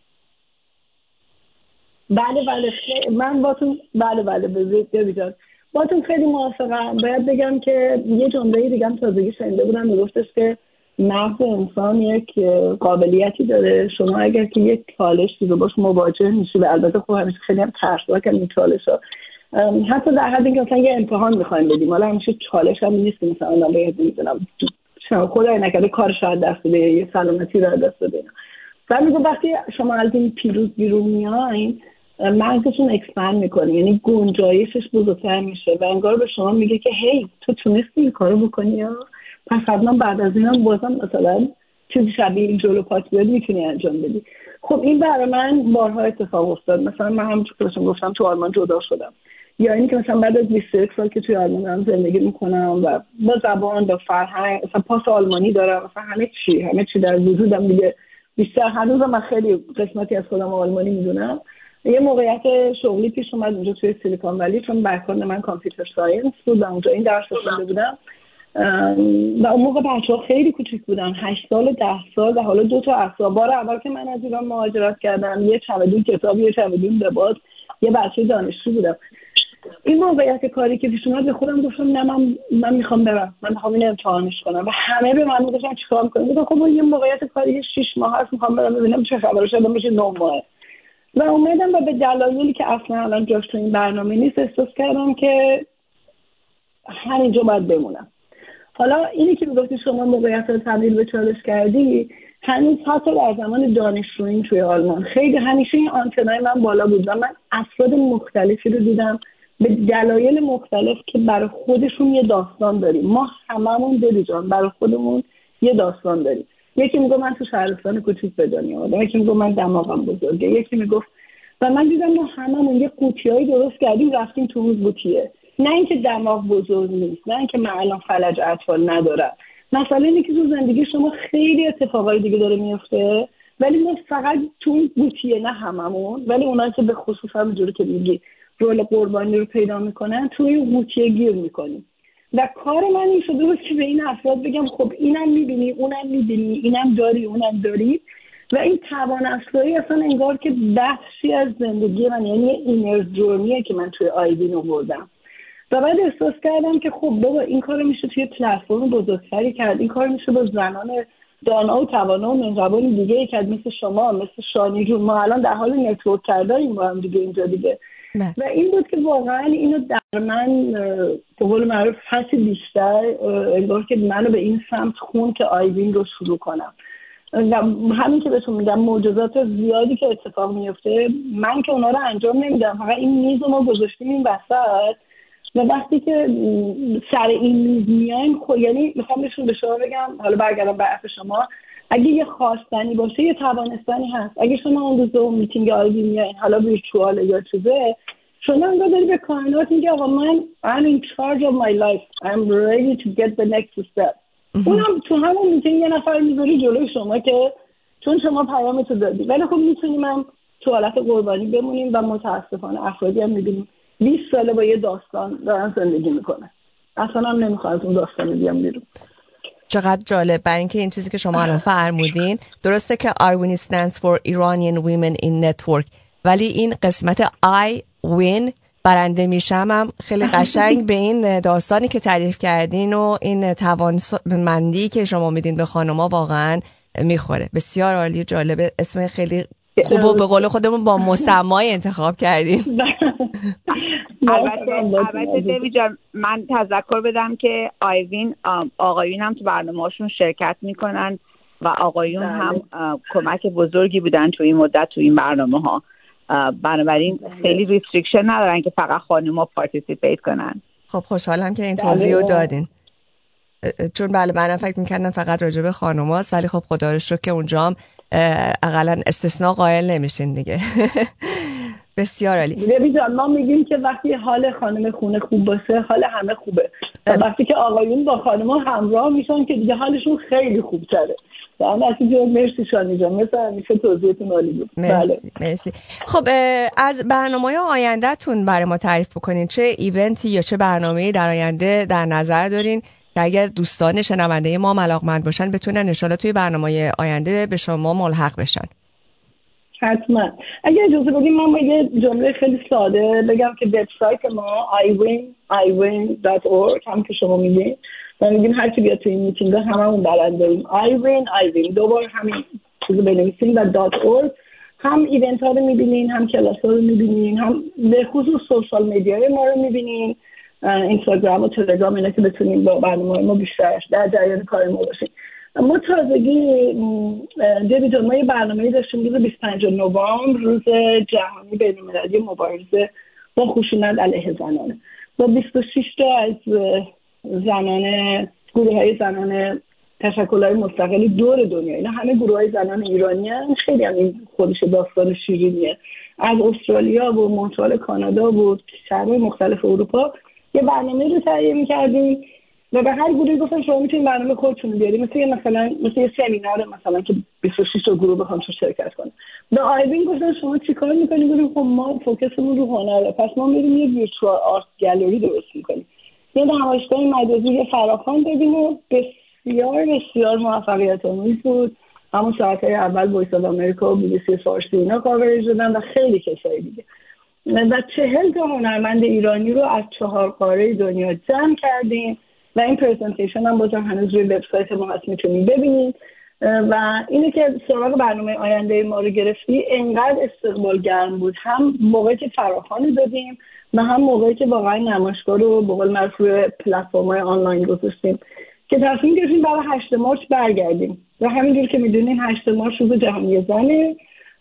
بله من بله بزید باتون خیلی موافقم. باید بگم که یه جمله دیگه هم تازگی شنیده بودم میگفتش که مغز انسان یک قابلیتی داره، شما اگر که یک چالشی رو باش مواجه میشی و البته خب همیشه خیلی هم ترسناکن این چالش‌ها، حتی در حد اینکه مثلا یه امتحان می‌خوایم بدیم، حالا همیشه چالش هم نیست که مثلا آدم باید می‌دونم خدای نکرده کارش رو دست بده، یه سلامتی رو دست بده. و میگم وقتی شما از این پیروز بیرون میاین مغزتون اکسپند میکنه، یعنی گنجایشش بزرگتر میشه و انگار به شما میگه که هی تو تونستی این کارو بکنی یا پس حتما بعد از اینم بازم مثلا چیزی شبیه این جلو پات بیاد میتونی انجام بدی. خب این برای من بارها اتفاق افتاد. مثلا من هم چون گفتم تو آلمان جدا شدم، یا اینی که مثلا بعد از 21 سال که توی آلمان زندگی میکنم و با زبان با فرهنگ مثلا پاس آلمانی دارم، مثلا همه چی در وجودم دیگه بیشتر هنوز من خیلی قسمتی از خودم آلمانی میدونم. یه موقعیت شغلی پیش اومد اونجا توی سیلیکون ولی، چون بک‌گراند من کامپیوتر ساینس بود و اونجا این درس خونده بودم و اون موقع بچه‌ها خیلی کوچیک بودن، 8 سال 10 سال و حالا 2 تا اقصا. بار اول که من از ایران مهاجرت کردم یه چمدون کتاب یه چمدون لباس یه بچه دانشجو بودم. این موقعیت کاری که پیش اومد به خودم گفتم نه من میخوام برم، من میخوام این امتحانش کنم و همه به من میگفتن چیکار کنم. گفتم خب یه موقعیت کاری 6 ماه هست میخوام برم ببینم چه خبره، شاید بشه 9 ماه. و اومدم و به دلایلی که اصلا الان جاش تو این برنامه نیست احساس کردم که همینجا باید بمونم. حالا اینی که میگفتی شما موقعیت رو تبدیل به چالش کردی، هنوز حتی در زمان دانشجویی توی آلمان خیلی همیشه این آنتنای من بالا بود و من افراد مختلفی رو دیدم به دلایل مختلف که برای خودشون یه داستان داریم. ما هممون دلی جان برای خودمون یه داستان داریم. یکی میگه من تو شهرستان کوچیک به دنیا اومدم، یکی میگه من دماغم بزرگه، یکی میگفت و من دیدم ما هممون یه قوطیایی درست کردیم رفتیم تو اون قوطیه. نه اینکه دماغ بزرگ نیست، نه اینکه من الان فلج اطفال ندارم. مسئله اینه که تو زندگی شما خیلی اتفاقای دیگه داره میفته ولی ما فقط تو اون قوطیه، نه هممون، ولی اونایی که به خصوص همونجوری که میگی رول قربانی رو پیدا میکنن توی اون قوطیه گیر میکنیم. و کار من این شده بود که به این افراد بگم خب اینم میبینی اونم میبینی، اینم داری اونم داری و این توان اصلی اصلا انگار که بخشی از زندگی من، یعنی اینر جورنیه که من توی آیدین آوردم. و بعد احساس کردم که خب بابا این کارو میشه توی پلتفرم بزرگتری کرد، این کار میشه با زنان دانا و توانا و منقبان دیگه کرد، مثل شما، مثل شانی جون. ما الان در حال نتورک کردنیم با هم دیگه اینجا دیگه. و این بود که واقعا اینو در من به قول معروف حسی بیشتر انگار که منو به این سمت خون که آیدین رو شروع کنم. و همین که بهتون میگم معجزات زیادی که اتفاق میفته من که اونا رو انجام نمیدم، فقط این میز رو ما گذاشتیم این وسط و وقتی که سر این میز میایم یعنی میخوام به شما بگم، حالا برگردم به حرف شما، اگه یه خواستنی باشه یه توانستنی هست. اگه شما اون روز اون میتینگ آیدین میایین، حالا ویرچواله یا چیزه، شما انگار داری به کائنات میگه آقا من I'm in charge of my life, I'm ready to get the next step. اونم تو همون میتینگ یه نفر میذاری جلوی شما که چون شما پیامتو دادی. ولی خب میتونیم هم تو حالت قربانی بمونیم و متاسفانه افرادی هم میبینیم 20 ساله با یه داستان دارن زندگی میکنن. اصلا هم نمیخوام از اون داستان بیام بیرون. چقدر جالب. برای اینکه این چیزی که شما الان فرمودین درسته که IWIN stands for Iranian Women in Network، ولی این قسمت I win برنده میشم هم خیلی قشنگ به این داستانی که تعریف کردین و این توانمندی که شما میدین به خانوما واقعا میخوره. بسیار عالی، جالبه. اسم خیلی خوب و به قول خودمون با مسمای انتخاب کردیم. البته دیوی جان من تذکر بدم که آیوین آقایون هم تو برنامه‌هاشون شرکت میکنن و آقایون هم کمک بزرگی بودن تو این مدت تو این برنامه‌ها، بنابراین خیلی ریستریکشن ندارن که فقط خانوما پارتیسیپیت کنن. خب خوشحالم که این توضیح رو دادین، چون بله من فکر می‌کردم فقط راجع به خانوماست، ولی خب خدا رو شکر که اونجا هم اقلا استثناء قائل نمیشین دیگه. بسیار عالی. ببین جان ما میگیم که وقتی حال خانم خونه خوب باشه حال همه خوبه، وقتی که آقایون با خانم‌ها همراه میشن که دیگه حالشون خیلی خوب تره. مرسی شانی جان، مثل همیشه توضیحتون عالی بود. مرسی. خب از برنامه‌های آینده‌تون برای ما تعریف بکنین، چه ایونتی یا چه برنامه‌ای در آینده در نظر دارین که اگر دوستان شنونده ما علاقه‌مند باشن بتونن ان شاءالله توی برنامه‌های آینده به شما ملحق بشن؟ حتما. اگه اجازه بدیم من با یه جمله خیلی ساده بگم که وبسایت ما iwin.org هم که شما میگین و میگین هر کی بیاد توی این میتینگ هممون بلد داریم iwin دوبار همین چیزو بنویسین و .org هم ایونت ها رو میبینین، هم کلاس ها رو میبینین، هم به خصوص سوشال میدیای ما رو میبینین، اینستاگرام و تلگرام، اینا که بتونیم با برنامه ما بیشتر در جریان کار ما باشیم. ما تازگی دیوید ما یه برنامه‌ای داشتیم روز 25 نوامبر، روز جهانی بین‌المللی مبارزه با خشونت علیه زنانه، با 26 تا از زنان گروه‌های زنان تشکل‌های مستقل دور دنیا، اینا همه گروه‌های زنان ایرانی هستن. خیلی هم این خودش داستان شیرینیه. از استرالیا و مونترال کانادا و شهرهای مختلف اروپا یه برنامه رو تهیه می‌کردیم و به هر گروهی گفتن شما میتونید برنامه خودتون بیارید، مثل یه سمینار مثلا که 26 تا گروه بخوام تو شرکت کنن. به آیوین گفتن شما چیکار می‌کنید؟ گفتم خب ما فوکسمون رو هنره، پس ما میریم یه ویرچوال آرت گالری درست می‌کنیم، یه نمایشگاه مجازی فراخوان دادیم و بسیار موفقیت آمیز بود. همون ساعت‌های اول وایس آف امریکا و BBC فارسی اینا کاورج دادن و خیلی کسایی دیگه و 40 تا هنرمند ایرانی رو از 4 قاره دنیا جمع کردیم و این پرزنتیشن هم بازم هنوز روی وبسایت ما هست، میتونید ببینید. و اینه که سراغ برنامه آینده ما رو گرفتی، انقدر استقبال گرم بود، هم موقعی که فراخوان دادیم و هم موقعی که واقعا نمایشگاه رو به قول معروف روی پلتفرم‌های آنلاین گذاشتیم که تصمیم گرفتیم برای 8 مارس برگردیم و همینجور که میدونین 8 مارس روز جهانی زنه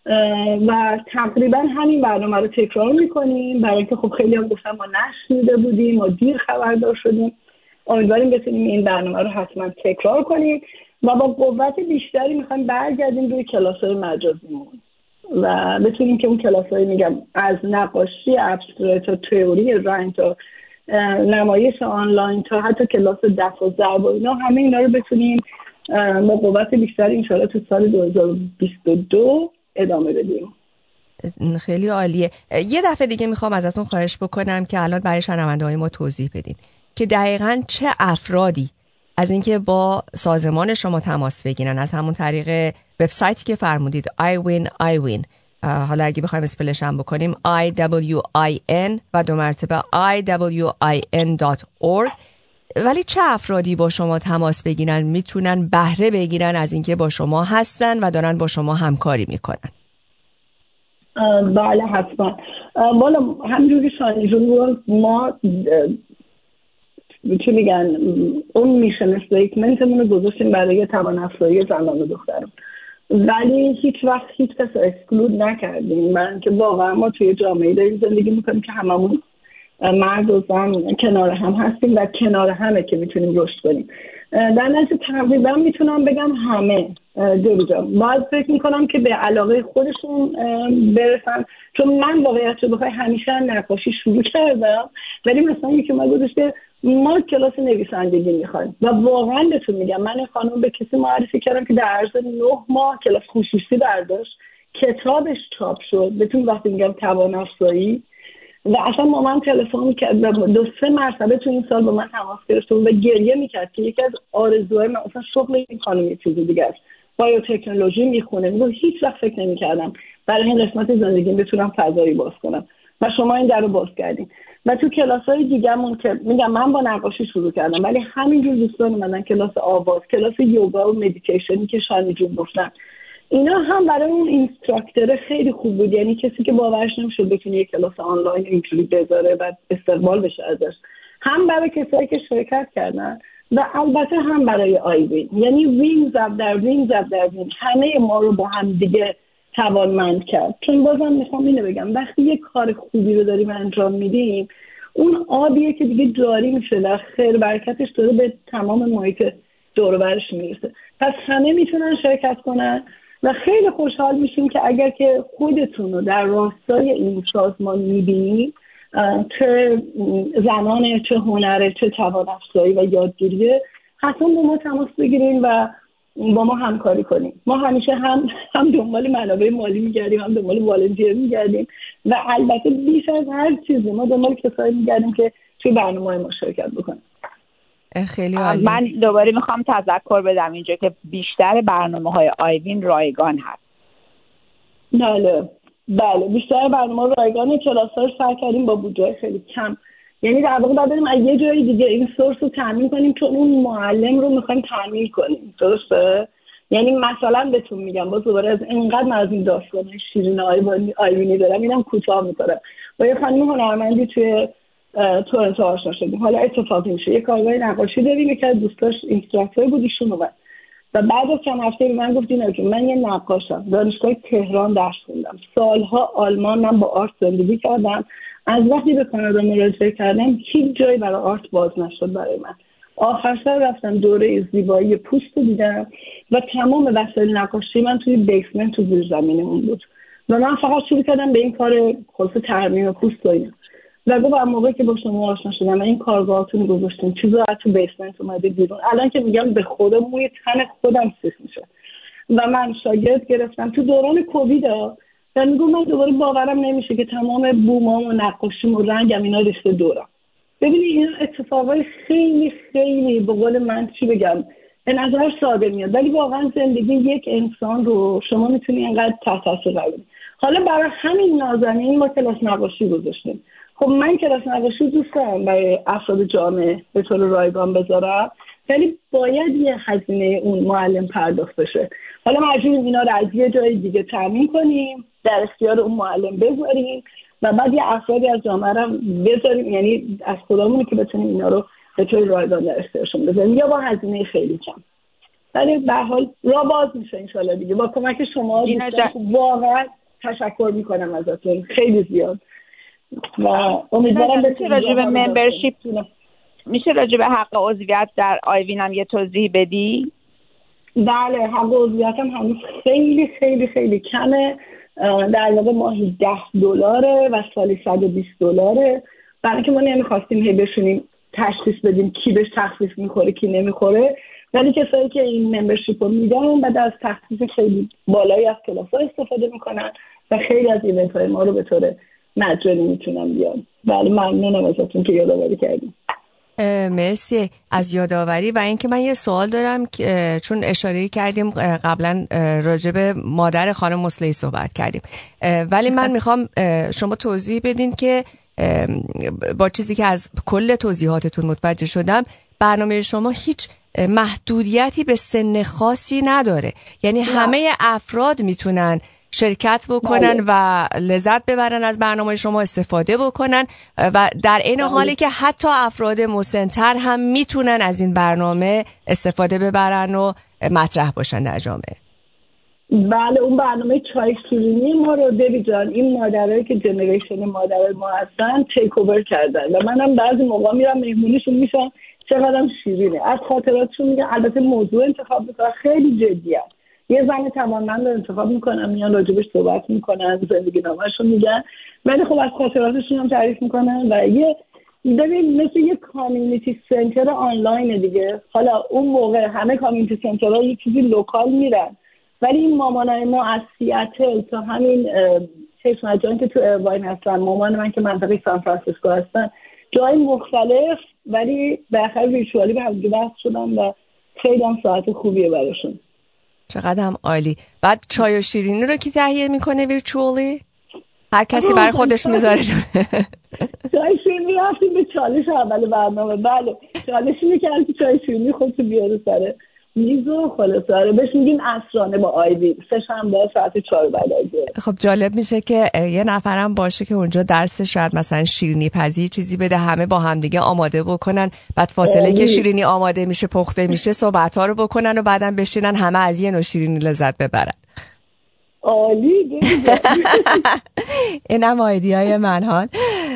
و تقریبا همین برنامه رو تکرار میکنیم، برای اینکه خب خیلی هم گفتن ما نشنیده بودیم، ما دیر خبردار شدیم. امیدواریم بتونیم این برنامه رو حتما تکرار کنیم و با قوت بیشتری میخوایم برگردیم روی کلاس‌های مجازیمون و بتونیم که اون کلاس‌های میگم از نقاشی ابسترکت تا تئوری رنگ تا نمایش آنلاین تا حتی کلاس دفع و ضرب و اینا، همه اینا رو بتونیم با قوت بیشتری انشاءالله تو سال 2022 ادامه بدیم. خیلی عالیه. یه دفعه دیگه میخوام ازتون خواهش بکنم که الان برای شنونده‌های ما توضیح بدین که دقیقاً چه افرادی از اینکه با سازمان شما تماس بگیرن از همون طریق وبسایتی که فرمودید iwin حالا اگه بخوایم اسپلش هم بکنیم IWIN و 2 مرتبه IWIN.org، ولی چه افرادی با شما تماس بگیرن میتونن بهره بگیرن از اینکه با شما هستن و دارن با شما همکاری میکنن؟ بله حتما. بالا همینجوری شانی جون ما چی میگن اون میشن استیتمنتمون رو گذاشتیم برای توان افزایی زنان و دختران، ولی هیچ وقت هیچ کس رو اسکلود نکردیم. من که واقعا ما توی جامعه داریم زندگی میکنیم که هممون مرد و زن کنار هم هستیم و کنار همه که میتونیم رشد کنیم. در نتیجه تقریبا میتونم بگم همه جان باید فکر میکنم که به علاقه خودشون برسن، چون من واقعیت رو بخوای همیشه نقاشی شروع کردم، ولی مثلا یکی من گذاشته ما کلاس نویسندگی میخوایم و واقعا بهتون میگم من این خانم به کسی معرفی کردم که در عرض 9 ماه کلاس خصوصی برداشت، کتابش چاپ شد. بهتون وقتی میگم توان افزایی و اصلا با من تلفن کرد و 2-3 مرتبه تو این سال با من تماس گرفت و گریه میکرد که یکی از آرزوهای من اصلا شغل این خانم یه چیز دیگه است، بایوتکنولوژی میخونه. میگه هیچ وقت فکر نمیکردم برای این قسمت زندگیم بتونم فضایی باز کنم و شما این در رو باز کردین. و تو کلاس‌های دیگه‌مون که میگم من با نقاشی شروع کردم، ولی همینجور دوستان اومدن کلاس آواز، کلاس یوگا و مدیتیشنی که شانی جون گفتن، اینا هم برای اون اینستراکتور خیلی خوب بود. یعنی کسی که باورش نمیشد بتونه یک کلاس آنلاین اینجوری بذاره و استقبال بشه ازش، هم برای کسایی که شرکت کردن و البته هم برای آیوین. یعنی وینز اپ در وینز همه ما رو با هم دیگه توانمند کرد. چون بازم میخوام اینو بگم، وقتی یک کار خوبی رو داریم انجام میدیم، اون آبیه که دیگه جاری میشه و خیر برکتش داره به تمام محیط دور و برش میرسه. پس همه میتونن شرکت کنن و خیلی خوشحال میشیم که اگر که خودتون رو در راستای این سازمان میبینید، چه زنانه، چه هنره، چه توان افزایی و یادگیریه، حتما با ما تماس بگیرین و با ما همکاری کنیم. ما همیشه هم دنبال منابع مالی میگردیم، هم دنبال والنتیر میگردیم و البته بیش از هر چیزی ما دنبال کسایی میگردیم که توی برنامه‌های ما شرکت بکنن. خیلی عالی. من دوباره میخوام تذکر بدم اینجا که بیشتر برنامه‌های آیوین رایگان هست. بله بیشتر برنامه رایگان، کلاس‌ها رو سر کردیم با بودجه خیلی کم. یعنی در واقع باید بریم از یه جای دیگه این سورس رو تامین کنیم، چون اون معلم رو میخوایم تامین کنیم. درسته؟ یعنی مثلا بهتون میگم، باز دوباره از اینقدر من از این داستان‌های شیرین آیوینی دارم، اینم کوتاه می‌کنم. با یه خانم هنرمندی توی تورنتو آشنا شدیم. حالا اتفاقی میشه یه کارگاه نقاشی داریم، یکی از دوستاش اینستراکتور بود، ایشون اومد و بعد از چند هفته به من گفت اینا که من یه نقاشم، دانشگاه تهران درس خوندم، سالها آلمان من با آرت زندگی کردم، از وقتی به کانادا مراجعه کردم هیچ جایی برای آرت باز نشد برای من. آخر سر رفتم دوره زیبایی پوست دیدم و تمام وسایل نقاشی من توی بیسمنت تو زیر زمینمون بود و من فقط شروع کردم به این کار خاص ترمیم پوست و اینا. و گفت موقعی که با شما آشنا شدم و این کارگاهاتون گذاشتین چیزا از تو بیسمنت اومده بیرون، الان که میگم به خدا موی تن خودم سیخ میشه. و من شاگرد گرفتم تو دوران کووید و میگم من دوباره باورم نمیشه که تمام بومام و نقاشیم و رنگم اینا ریخته دورم. ببینید این اتفاقای خیلی خیلی به قول من چی بگم به نظر ساده میاد، ولی واقعا زندگی یک انسان رو شما میتونی اینقدر تحت تاثیر قرار بدی. حالا برای همین نازنین ما کلاس نقاشی گذاشتیم. خب من کلاس نقاشی دوست دارم برای افراد جامعه به طور رایگان بذارم، ولی باید یه هزینه اون معلم پرداخت بشه. حالا مجبوریم اینا رو از یه جای دیگه تامین کنیم، در اختیار اون معلم بذاریم و بعد یه افرادی از جامعه رو بذاریم، یعنی از خودمون که بتونیم اینا رو به طور رایگان در اختیارشون بذاریم یا با هزینه خیلی کم. ولی به هر حال راه باز میشه ان شاءالله دیگه با کمک شما. واقعا تشکر میکنم ازتون خیلی زیاد و امیدوارم بتونید راجع به ممبرشیپ میشه راجع به حق عضویت در آیوین هم یه توضیح بدی؟ بله، حق عضویت هم هنوز خیلی خیلی خیلی کمه. در واقع ماهی $10 و سالی $120 برای اینکه ما نمیخواستیم هی بشونیم تشخیص بدیم کی بهش تخفیف میخوره کی نمیخوره، ولی کسایی که این ممبرشیپ رو میدن بعد از تخفیف خیلی بالایی از کلاس‌ها استفاده میکنن و خیلی از ایونت‌های ما رو به طور مجانی میتونن بیان. بله ممنونم ازتون که یادآوری کردیم. مرسی از یادآوری. و اینکه من یه سوال دارم که چون اشاره کردیم قبلا راجع به مادر خانم مصلحی صحبت کردیم، ولی من میخوام شما توضیح بدین که با چیزی که از کل توضیحاتتون متوجه شدم برنامه شما هیچ محدودیتی به سن خاصی نداره، یعنی همه افراد میتونن شرکت بکنن و لذت ببرن از برنامه شما، استفاده بکنن و در این حالی که حتی افراد مسن‌تر هم میتونن از این برنامه استفاده ببرن و مطرح باشن در جامعه. بله، اون برنامه چای شیرینی ما رو دیوی جان این مادرایی که جنریشن مادرای ما هستن تیک اوور کردن و منم بعضی موقع میرم مهمونیشون میشم چقدرم شیرینه، از خاطراتشون میگن. البته موضوع انتخاب میکنن خیلی جدیه، یه زن توانمند رو انتخاب میکنن میان راجبش صحبت میکنن، زندگی نامه‌شون میگن، ولی خب از خاطراتشون هم تعریف میکنن و یه ببین مثل یه کامیونیتی سنتر آنلاین دیگه. حالا اون موقع همه کامیونیتی سنترها یه چیزی لوکال میرن، ولی این مامانای ما از سیاتل تا همین چشمجان که تو ایرواین هستن، مامان من که منطقه سان فرانسیسکو هستن، جای مختلف، ولی بالاخره ویرچوالی به هم بحث شدن و خیلی هم ساعت خوبیه براشون. چقدر هم عالی. بعد چای و شیرینی رو کی تهیه میکنه ویرچوالی؟ هر کسی برای خودش میذاره. چای شیرینی رفتیم به چالش اول برنامه. بله چالشی میکرد که چای شیرینی خودتو بیاره سره میز و خلاصه بهش میگیم عصرانه با آیوین، سه شنبه ساعت 4 بعد از ظهر. خب جالب میشه که یه نفرم باشه که اونجا درس شاید مثلا شیرینی پزی چیزی بده، همه با هم دیگه آماده بکنن، بعد فاصله که شیرینی آماده میشه پخته میشه صحبت‌ها رو بکنن و بعدم بشینن همه از یه نوع شیرینی لذت ببرن. عالی. اینم ایده‌های منهان.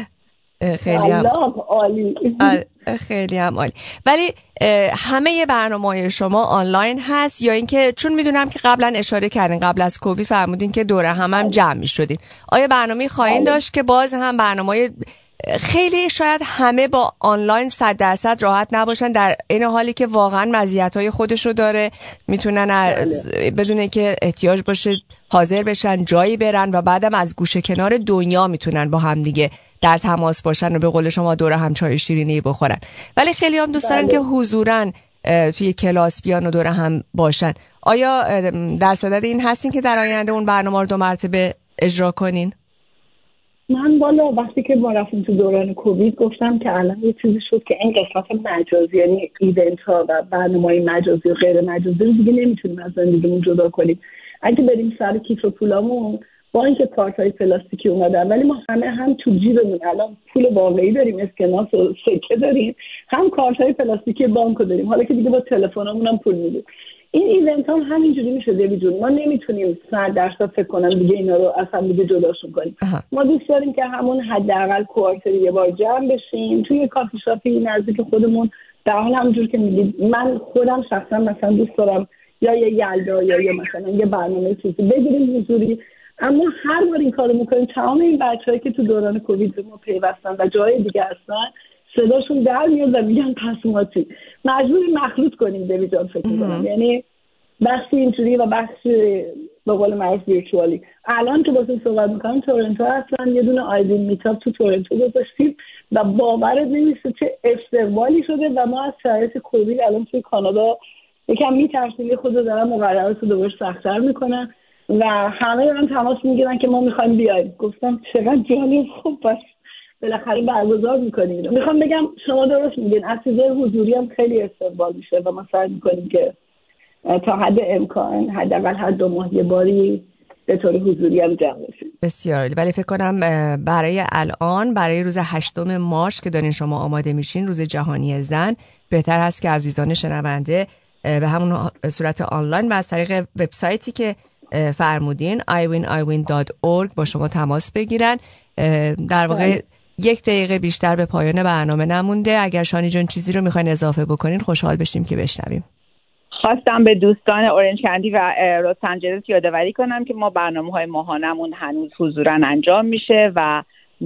خیلی هم عالی. خیلی هم عالی. ولی همه برنامه‌های شما آنلاین هست یا اینکه چون میدونم که قبلا اشاره کردین قبل از کووید فرمودین که دوره هم جمع می‌شدین، آیا برنامه خواهید داشت که باز هم برنامه‌های خیلی شاید همه با آنلاین 100% راحت نباشن، در این حالی که واقعا مزیت‌های خودش رو داره، میتونن بدون که احتیاج باشه حاضر بشن جایی برن و بعدم از گوشه کنار دنیا میتونن با هم دیگه در تماس باشن و به قول شما دوره هم چای شیرینی بخورن، ولی خیلی هم دوست دارن که حضوراً توی کلاس بیان و دوره هم باشن. آیا در صدد این هستین که در آینده اون برنامه رو 2 مرتبه اجرا کنین؟ من بالا وقتی که ما رفتیم تو دوران کووید گفتم که الان یه چیزی شد که این قسمت مجازی، یعنی ایونت ها و برنامه‌های مجازی و غیر مجازی رو دیگه نمیتونیم از زندگیمون جدا کنیم. اگه بریم سر کیف و پولامون با اینکه کارت‌های پلاستیکی اومدن، ولی ما همه هم تو جیبمون الان پول واقعی داریم، اسکناس و سکه داریم، هم کارت‌های پلاستیکی بانکو داریم، حالا که دیگه با تلفنمون هم پول میدیم. این ایونت هم همینجوری میشه دیویجون، ما نمیتونیم 100% فکر کنم دیگه اینا رو از هم دیگه جداشون کنیم. ما دوست داریم که همون حداقل کوارتری یه بار جمع بشیم توی کافی شاپی نزدیک خودمون، در حال همونجور که میگید. من خودم شخصا مثلا دوست دارم یا یه یلدا یا مثلا یه برنامه چیزی بگیریم حضوری، اما هر بار این کارو میکنیم تمام این بچه‌هایی که تو دوران کووید به ما پیوستن و جای دیگه هستن صداشون در میاد و میگن پسوماتی، مجبوری مخلوط کنیم دیویجان فکر می‌کنم. یعنی بخشی اینجوری و بخشی به قول معروف ویرچوالی. الان که واسه صحبت میکنم تورنتو هستن، یه دونه آیوین میتاپ تو تورنتو گذاشتیم و باورت نمیشه چه استقبالی شده و ما از شرایط کووید الان توی کانادا یکم میترسیم، خود دارن مقررات رو دوباره سخت‌تر میکنن و همه دارن تماس میگیرن که ما میخوایم بیایم. گفتم چقدر جالب، خوب بس بالاخره برگزار میکنیم. میخوام بگم شما درست میگین، از چیزای حضوری هم خیلی استقبال میشه و ما سعی میکنیم که تا حد امکان حداقل هر 2 ماه یه باری به طور حضوری هم جمع بشیم. بسیار عالی. ولی فکر کنم برای الان، برای روز 8 مارس که دارین شما آماده میشین، روز جهانی زن، بهتر هست که عزیزان شنونده به همون صورت آنلاین و از طریق وبسایتی که فرمودین iwin.org با شما تماس بگیرن. در واقع 1 دقیقه بیشتر به پایان برنامه نمونده. اگر شانی جان چیزی رو میخواین اضافه بکنین خوشحال بشیم که بشنویم. خواستم به دوستان اورنج کندی و لس آنجلس یادآوری کنم که ما برنامه‌های ماهانمون هنوز حضوراً انجام میشه و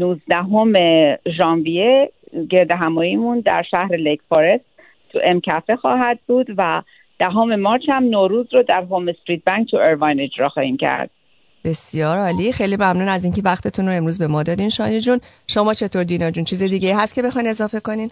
19 ژانویه گرد هماییمون در شهر لیک فارست تو ام کافه خواهد بود و 10 مارس هم نوروز رو در هوم استریت بانک تو ایرواین اجرا خواهیم کرد. بسیار عالی. خیلی ممنون از اینکه وقتتون رو امروز به ما دادین شانی جون. شما چطور دینا جون؟ چیز دیگه هست که بخواین اضافه کنین؟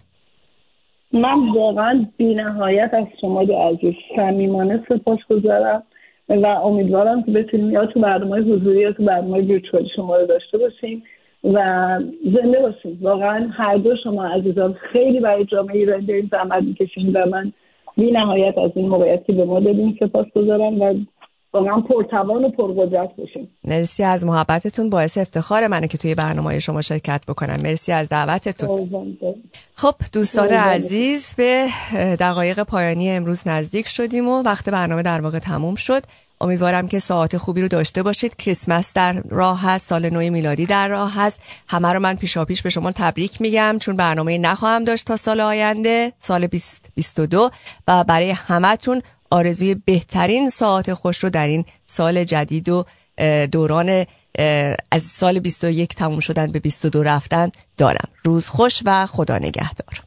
من واقعا بی‌نهایت از شما دو عزیز صمیمانه سپاسگزارم و امیدوارم که بتونیم یا تو برنامه حضوری یا تو برنامه ویرچوالی شما رو داشته باشیم و زنده باشیم. واقعا هر دو شما عزیزان خیلی برای جامعه ایران دارین زحمت می‌کشین و من بی‌نهایت از این موقعیتی به ما دادین سپاسگزارم و واقعا پرتوان و پرقدرت باشیم. مرسی از محبتتون، باعث افتخار منه که توی برنامه شما شرکت بکنم. مرسی از دعوتتون. خب دوستان عزیز، به دقایق پایانی امروز نزدیک شدیم و وقت برنامه در واقع تموم شد. امیدوارم که ساعت خوبی رو داشته باشید. کریسمس در راه هست، سال نو میلادی در راه هست. همه رو من پیشاپیش به شما تبریک میگم چون برنامه نخواهم داشت تا سال آینده، سال 2022 و برای همتون آرزوی بهترین ساعت خوش رو در این سال جدید و دوران از سال 21 تموم شدن به 22 رفتن دارم. روز خوش و خدا نگهدار.